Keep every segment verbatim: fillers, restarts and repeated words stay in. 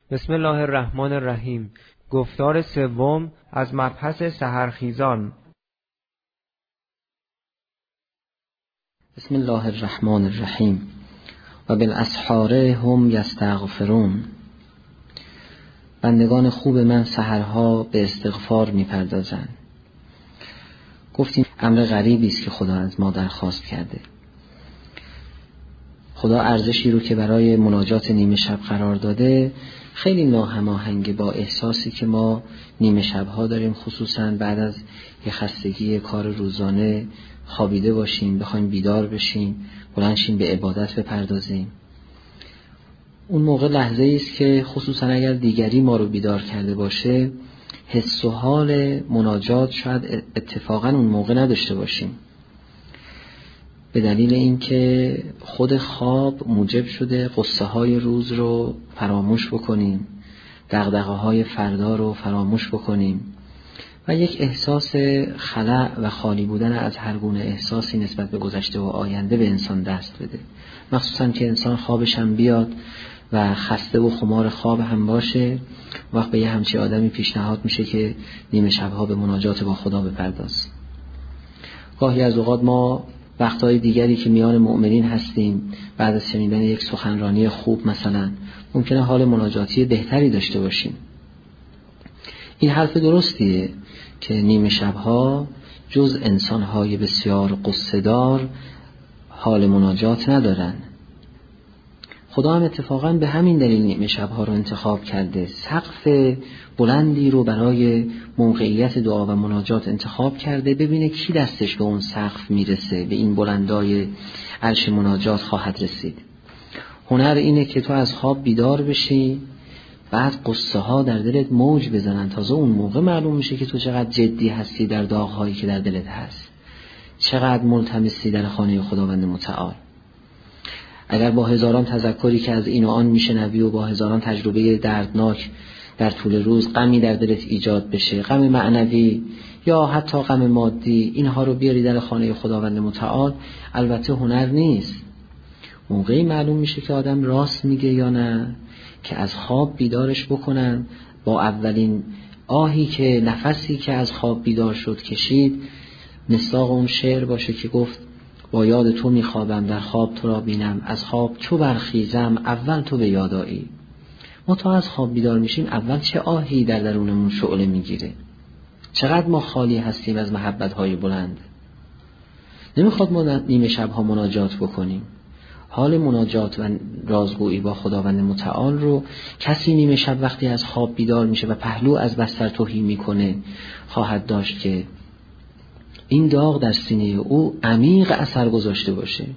بسم الله الرحمن الرحیم. گفتار سوم از مبحث سحرخیزان. بسم الله الرحمن الرحیم. و بالاسحار هم یستغفرون. بندگان خوب من سحرها به استغفار میپردازند. گفتیم امر غریبی است که خدا از ما درخواست کرده. خدا ارزشی رو که برای مناجات نیمه شب قرار داده خیلی ناهماهنگه با احساسی که ما نیمه شبها داریم، خصوصا بعد از یه خستگی کار روزانه خوابیده باشیم، بخوایم بیدار بشیم، بلند شیم به عبادت بپردازیم. اون موقع لحظه‌ای است که خصوصا اگر دیگری ما رو بیدار کرده باشه، حس و حال مناجات شاید اتفاقا اون موقع نداشته باشیم، به دلیل اینکه خود خواب موجب شده قصه های روز رو فراموش بکنیم، دغدغه های فردا رو فراموش بکنیم و یک احساس خلأ و خالی بودن از هر گونه احساسی نسبت به گذشته و آینده به انسان دست بده. مخصوصا که انسان خوابش هم بیاد و خسته و خمار خواب هم باشه، وقت به یه همچی آدمی پیشنهاد میشه که نیمه شبها به مناجات با خدا بپرداز. گاهی از اوقات ما وقتهای دیگری که میان مؤمنین هستیم، بعد از شنیدن یک سخنرانی خوب مثلا ممکنه حال مناجاتی بهتری داشته باشیم. این حرف درستیه که نیمه شبها جز انسانهای بسیار قصه‌دار حال مناجات ندارن. خدا هم اتفاقا به همین دلیل نیمه شبها رو انتخاب کرده. سقف بلندی رو برای موقعیت دعا و مناجات انتخاب کرده، ببینه کی دستش به اون سقف میرسه، به این بلندای عرش مناجات خواهد رسید. هنر اینه که تو از خواب بیدار بشی، بعد قصه ها در دلت موج بزنن. تازه اون موقع معلوم میشه که تو چقدر جدی هستی در داغ‌هایی که در دلت هست، چقدر ملتمسی در خانه خداوند متعال. اگر با هزاران تذکری که از این و آن میشنوی و با هزاران تجربه دردناک در طول روز غمی در دلت ایجاد بشه، غم معنوی یا حتی غم مادی، اینها رو بیاری در خانه خداوند متعال، البته هنر نیست. موقعی معلوم میشه که آدم راست میگه یا نه، که از خواب بیدارش بکنن، با اولین آهی که نفسی که از خواب بیدار شد کشید مصداق اون شعر باشه که گفت با یاد تو میخوابم، در خواب تو را بینم، از خواب چو برخیزم اول تو به یاد آیی. ما تا از خواب بیدار میشیم اول چه آهی در درونمون شعله میگیره، چقدر ما خالی هستیم از محبت‌های بلند. نمیخواد ما نیمه شب‌ها مناجات بکنیم. حال مناجات و رازگویی با خداوند متعال رو کسی نیمه شب وقتی از خواب بیدار میشه و پهلو از بستر تهی میکنه خواهد داشت که این داغ در سینه او عمیق اثر گذاشته باشه.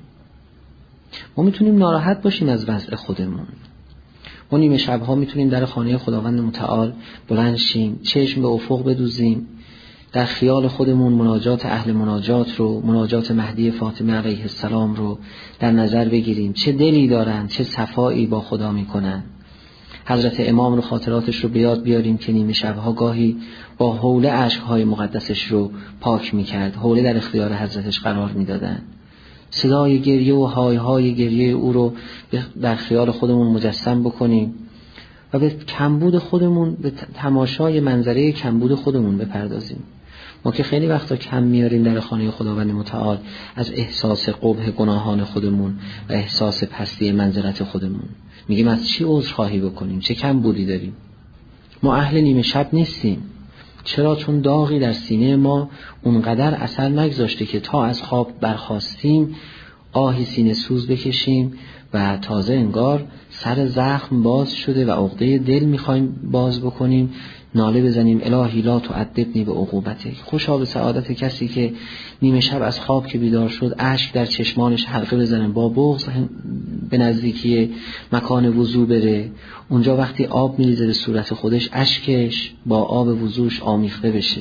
ما میتونیم ناراحت باشیم از وضع خودمون. ما نیمه شبها میتونیم در خانه خداوند متعال بلند شیم، چشم به افق بدوزیم، در خیال خودمون مناجات اهل مناجات رو، مناجات مهدی فاطمه علیه السلام رو در نظر بگیریم. چه دلی دارن، چه صفایی با خدا میکنن. حضرت امام رو خاطراتش رو به یاد بیاریم که نیمه شبها گاهی با حوله اشک‌های مقدسش رو پاک میکرد، حوله در اختیار حضرتش قرار میدادن. صدای گریه و های های گریه او رو در خیال خودمون مجسم بکنیم و به کمبود خودمون، به تماشای منظره کمبود خودمون بپردازیم. ما که خیلی وقتا کم میاریم در خانه خداوند متعال از احساس قبح گناهان خودمون و احساس پستی منزلت خودمون. میگیم از چی عذرخواهی بکنیم، چه کم بودی داریم. ما اهل نیمه شب نیستیم. چرا؟ چون داغی در سینه ما اونقدر اثر نگذاشته که تا از خواب برخاستیم آهی سینه سوز بکشیم و تازه انگار سر زخم باز شده و عقده دل میخوایم باز بکنیم، ناله بزنیم الهی لا تعذبنی به عقوبتک. خوشا به سعادت کسی که نیمه شب از خواب که بیدار شد اشک در چشمانش حلقه بزنه، با بغض به نزدیکی مکان وضو بره، اونجا وقتی آب میریزه به صورت خودش اشکش با آب وضوش آمیخته بشه.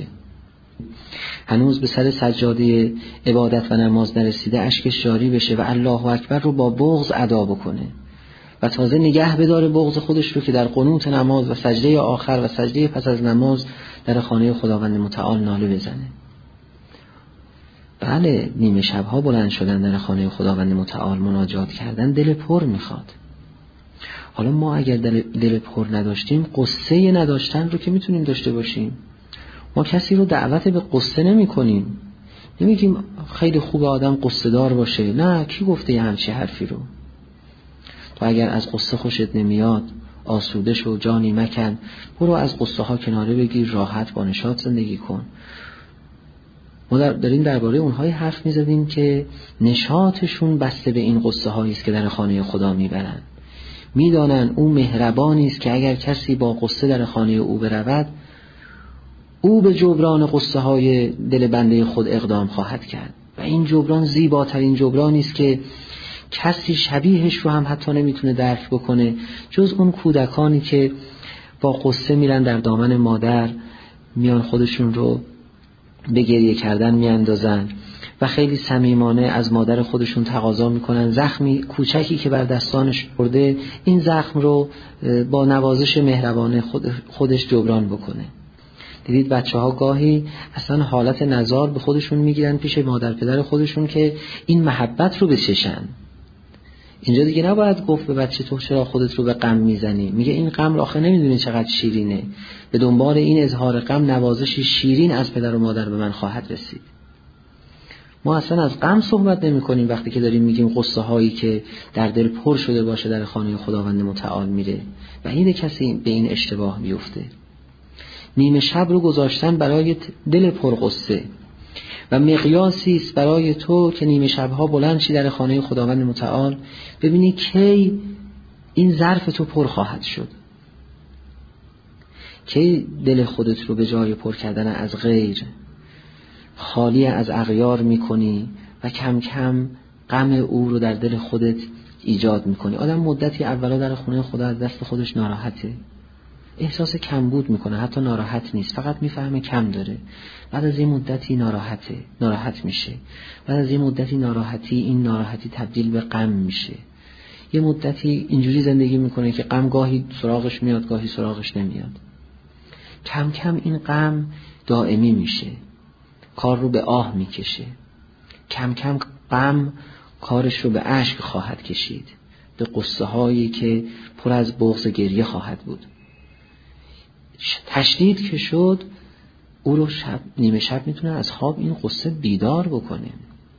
هنوز به سر سجاده عبادت و نماز نرسیده اشکش جاری بشه و الله اکبر رو با بغض ادا بکنه و تازه نگه بداره بغض خودش رو که در قنوت نماز و سجده آخر و سجده پس از نماز در خانه خداوند متعال ناله بزنه. بله، نیمه شبها بلند شدن در خانه خداوند متعال مناجات کردن دل پر میخواد. حالا ما اگر دل, دل پر نداشتیم، قصه نداشتن رو که میتونیم داشته باشیم. ما کسی رو دعوت به قصه نمی کنیم، نمیگیم خیلی خوب آدم قصه دار باشه. نه، کی گفته یه همچی حرفی رو؟ تو اگر از قصه خوشت نمیاد، آسوده شو، جانی مکن، برو از قصه ها کناره بگیر، راحت با نشاط زندگی کن. ما در داریم درباره اونهای حرف میزدیم که نشاطشون بسته به این قصه هایی است که در خانه خدا میبرن. میدانن او مهربانی است که اگر کسی با قصه در خانه او برود، او به جبران قصه های دل بنده خود اقدام خواهد کرد و این جبران زیباترین جبرانی است که کسی شبیهش رو هم حتی نمیتونه درک بکنه جز اون کودکانی که با قصه میرن در دامن مادر، میان خودشون رو به گریه کردن میاندازن و خیلی صمیمانه از مادر خودشون تقاضا میکنن زخمی کوچکی که بر دستانش خورده، این زخم رو با نوازش مهربانه خود خودش جبران بکنه. دیدید بچه ها گاهی اصلا حالت نزار به خودشون میگیرن پیش مادر پدر خودشون که این محبت رو بچشن. اینجا دیگه نباید گفت به بچه تو چرا خودت رو به غم میزنی، میگه این غم رو آخه نمیدونی چقدر شیرینه، به دنبال این اظهار غم نوازشی شیرین از پدر و مادر به من خواهد رسید. ما اصلا از غم صحبت نمی کنیم وقتی که داریم میگیم قصه هایی که در دل پر شده باشه در خانه خداوند متعال میره و این کسی به این اشتباه بیفته. نیمه شب رو گذاشتن برای دل پر قصه و مقیاسی است برای تو که نیمه شبها بلند شی در خانه خداوند متعال، ببینی کی این ظرف تو پر خواهد شد، کی دل خودت رو به جای پر کردن از غیر خالی از اغیار میکنی و کم کم غم او رو در دل خودت ایجاد میکنی. آدم مدتی اولا در خونه خدا از دست خودش ناراحته، احساس کمبود میکنه، حتی ناراحت نیست، فقط میفهمه کم داره. بعد از این مدتی ناراحته، ناراحت میشه. بعد از این مدتی ناراحتی، این ناراحتی تبدیل به غم میشه. یه مدتی اینجوری زندگی میکنه که غم گاهی سراغش میاد، گاهی سراغش نمیاد. کم کم این غم دائمی میشه، کار رو به آه میکشه. کم کم غم کارش رو به اشک خواهد کشید، به قصه هایی که پر از بغض گریه خواهد بود. تشدید که شد، او رو شب نیمه شب میتونه از خواب این قصه بیدار بکنه.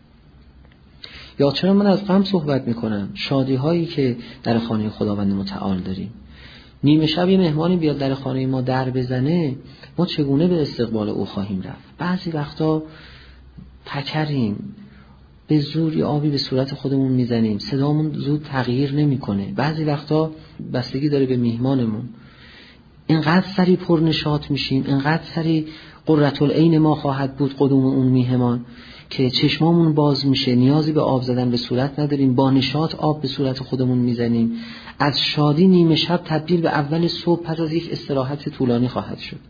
یا چرا من از غم صحبت میکنم؟ شادی هایی که در خانه خداوند متعال داریم. نیمه شب یه مهمانی بیاد در خانه ما در بزنه، ما چگونه به استقبال او خواهیم رفت؟ بعضی وقتا پکریم، به زور آبی به صورت خودمون میزنیم، صدامون زود تغییر نمیکنه. بعضی وقتا بستگی داره به میهمانمون، اینقدر سری پر نشاط میشیم، اینقدر سری قرة العین ما خواهد بود قدوم اون میهمان که چشمامون باز میشه، نیازی به آب زدن به صورت نداریم، با نشاط آب به صورت خودمون میزنیم. از شادی نیمه شب تبدیل به اول صبح پس از یک استراحت طولانی خواهد شد.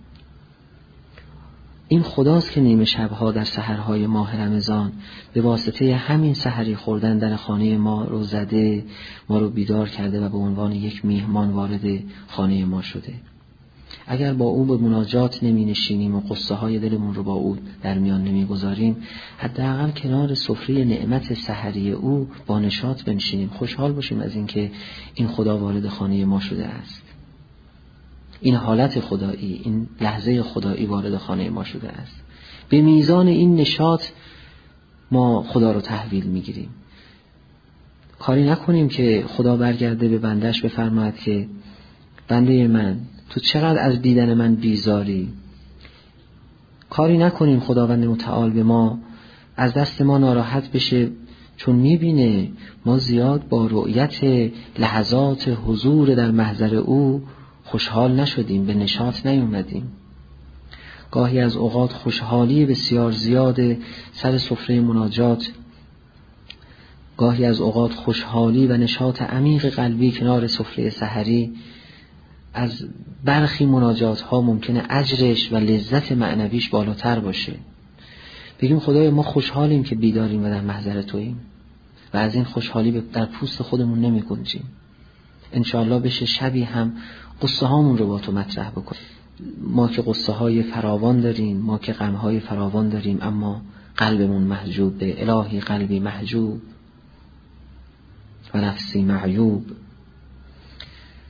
این خداست که نیمه شبها در سحرهای ماه رمضان به واسطه همین سحری خوردن در خانه ما رو زده، ما رو بیدار کرده و به عنوان یک میهمان وارد خانه ما شده. اگر با او به مناجات نمی نشینیم و قصه های دلمون رو با او در میان نمی گذاریم، حداقل کنار سفره نعمت سحری او با نشاط بنشینیم، خوشحال باشیم از اینکه این خدا وارد خانه ما شده است، این حالت خدایی، این لحظه خدایی وارد خانه ما شده است. به میزان این نشاط ما خدا رو تحویل میگیریم. کاری نکنیم که خدا برگرده به بندش بفرماید که بنده من تو چقدر از دیدن من بیزاری. کاری نکنیم خداوند متعال به ما از دست ما ناراحت بشه چون میبینه ما زیاد با رؤیت لحظات حضور در محضر او خوشحال نشدیم، به نشاط نیومدیم. گاهی از اوقات خوشحالی بسیار زیاد سر سفره مناجات، گاهی از اوقات خوشحالی و نشاط عمیق قلبی کنار سفره سحری، از برخی مناجات ها ممکنه اجرش و لذت معنویش بالاتر باشه. بگیم خدای ما خوشحالیم که بیداریم و در محضر توییم و از این خوشحالی در پوست خودمون نمی گنجیم. انشاءالله بشه شبی هم قصه هامون رو با تو مطرح بکنیم. ما که قصه های فراوان داریم، ما که غم های فراوان داریم، اما قلبمون محجوب به الهی، قلبی محجوب و نفسی معیوب.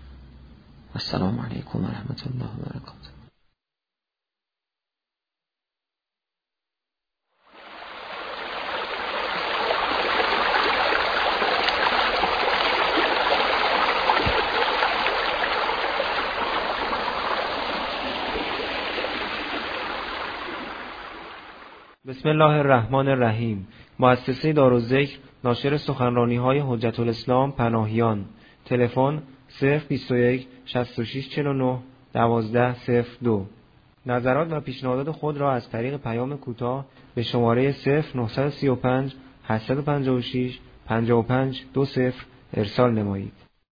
السلام علیکم و رحمت الله و برکاته. بسم الله الرحمن الرحیم. مؤسسه دارالذکر ناشر سخنرانی‌های حجت الاسلام پناهیان. تلفن صفر بیست و یک شصت و شش چهل و نه دوازده صفر دو. نظرات و پیشنهادات خود را از طریق پیام کوتاه به شماره صفر نه سه پنج هشت پنج شش پنج پنج دو صفر ارسال نمایید.